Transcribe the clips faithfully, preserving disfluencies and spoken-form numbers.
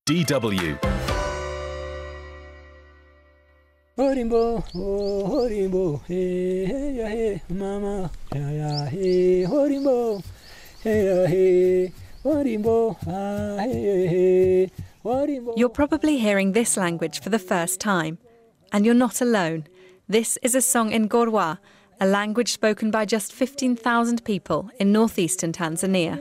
D W. Horimbo, oh horimbo, hey hey ya hey, mama, ya ya hey, horimbo, hey ya hey, horimbo, ah hey hey, horimbo. You're probably hearing this language for the first time, and you're not alone. This is a song in Gorwa, a language spoken by just fifteen thousand people in northeastern Tanzania.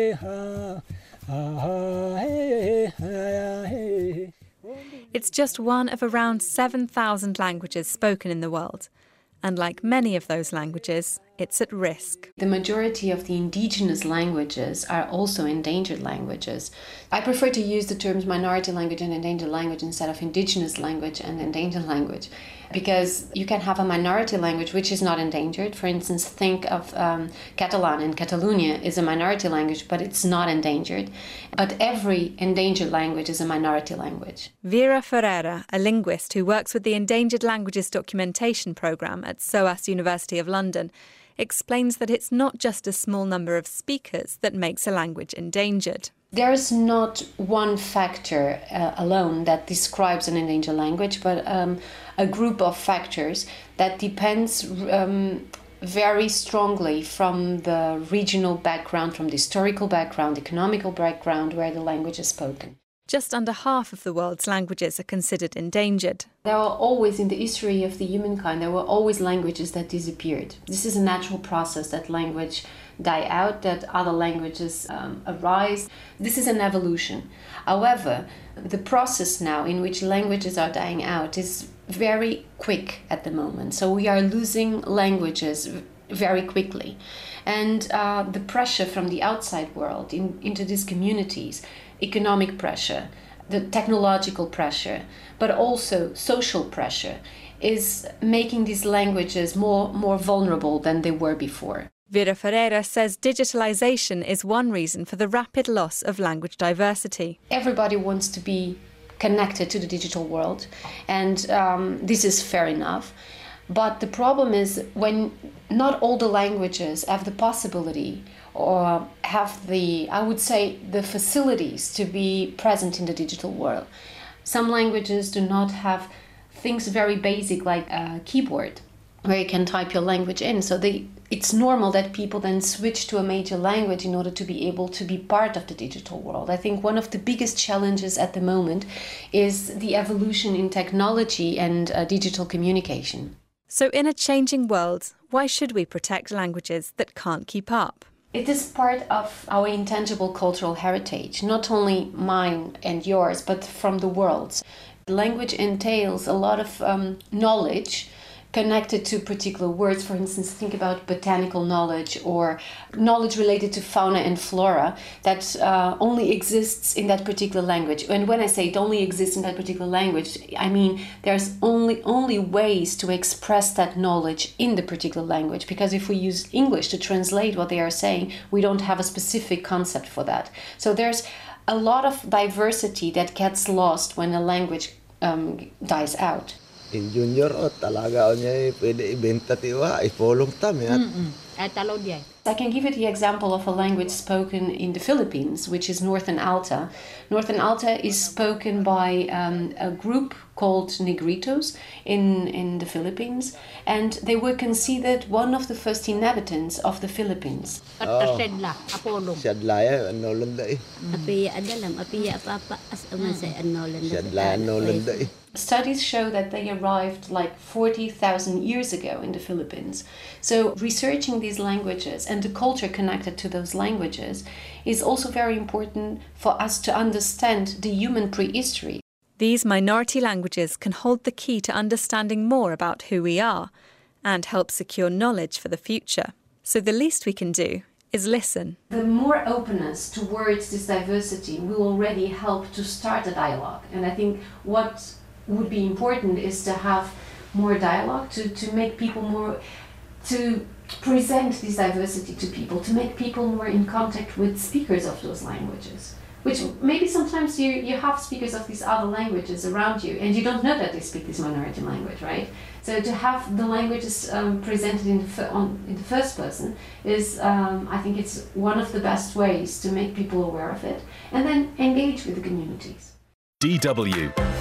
It's just one of around seven thousand languages spoken in the world. And like many of those languages, it's at risk. The majority of the indigenous languages are also endangered languages. I prefer to use the terms minority language and endangered language instead of indigenous language and endangered language, because you can have a minority language which is not endangered. For instance, think of um, Catalan in Catalonia is a minority language, but it's not endangered. But every endangered language is a minority language. Vera Ferreira, a linguist who works with the Endangered Languages Documentation Programme at SOAS University of London, explains that it's not just a small number of speakers that makes a language endangered. There's not one factor uh, alone that describes an endangered language, but um, a group of factors that depends um, very strongly from the regional background, from the historical background, economical background where the language is spoken. Just under half of the world's languages are considered endangered. There were always, in the history of the humankind, there were always languages that disappeared. This is a natural process, that language die out, that other languages um, arise. This is an evolution. However, the process now in which languages are dying out is very quick at the moment. So we are losing languages very quickly. And uh, the pressure from the outside world in, into these communities, economic pressure, the technological pressure, but also social pressure, is making these languages more, more vulnerable than they were before. Vera Ferreira says digitalisation is one reason for the rapid loss of language diversity. Everybody wants to be connected to the digital world, and um, this is fair enough. But the problem is when not all the languages have the possibility or have the, I would say, the facilities to be present in the digital world. Some languages do not have things very basic like a keyboard where you can type your language in. So they, it's normal that people then switch to a major language in order to be able to be part of the digital world. I think one of the biggest challenges at the moment is the evolution in technology and uh, digital communication. So in a changing world, why should we protect languages that can't keep up? It is part of our intangible cultural heritage, not only mine and yours, but from the world's. Language entails a lot of um, knowledge connected to particular words. For instance, think about botanical knowledge or knowledge related to fauna and flora that uh, only exists in that particular language. And when I say it only exists in that particular language, I mean there's only only ways to express that knowledge in the particular language, because if we use English to translate what they are saying, we don't have a specific concept for that. So there's a lot of diversity that gets lost when a language um, dies out. In junior o talaga niya pwede ibenta tiwa ifolong tam ya. I can give you the example of a language spoken in the Philippines, which is Northern Alta. Northern Alta is spoken by um, a group called Negritos in, in the Philippines, and they were considered one of the first inhabitants of the Philippines. Oh. Siadla ya anolanda eh. Apiya adalam apiya papa as umasay anolanda. Siadla anolanda eh. Studies show that they arrived like forty thousand years ago in the Philippines. So researching these languages and the culture connected to those languages is also very important for us to understand the human prehistory. These minority languages can hold the key to understanding more about who we are and help secure knowledge for the future. So the least we can do is listen. The more openness towards this diversity will already help to start a dialogue. And I think what would be important is to have more dialogue, to, to make people more, to present this diversity to people, to make people more in contact with speakers of those languages. Which maybe sometimes you, you have speakers of these other languages around you and you don't know that they speak this minority language, right? So to have the languages um, presented in the, on, in the first person is, um, I think it's one of the best ways to make people aware of it and then engage with the communities. D W.